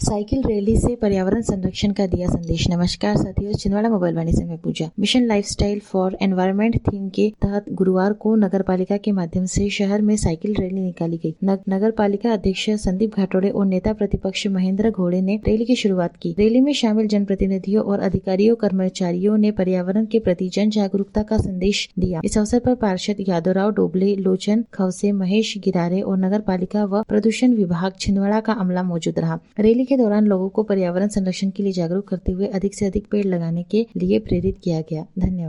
Cycle rally से पर्यावरण संरक्षण का दिया संदेश। नमस्कार साथियों, छिंदवाड़ा मोबाइल वाणी से मैं Pooja. Mission lifestyle for environment theme के तहत गुरुवार को नगर पालिका के माध्यम से शहर में साइकिल रैली निकाली गई। नगर पालिका अध्यक्ष संदीप घाटोड़े और नेता प्रतिपक्ष महेंद्र घोड़े ने रैली की शुरुआत की। रैली में शामिल जनप्रतिनिधियों और अधिकारियों कर्मचारियों ने पर्यावरण के प्रति जन जागरूकता का संदेश दिया। इस अवसर पर पार्षद यादवराव डोबले, लोचन खवसे, महेश गिरारे और नगर पालिका व प्रदूषण विभाग छिंदवाड़ा का अमला मौजूद रहा। रैली के दौरान लोगों को पर्यावरण संरक्षण के लिए जागरूक करते हुए अधिक से अधिक पेड़ लगाने के लिए प्रेरित किया गया। धन्यवाद।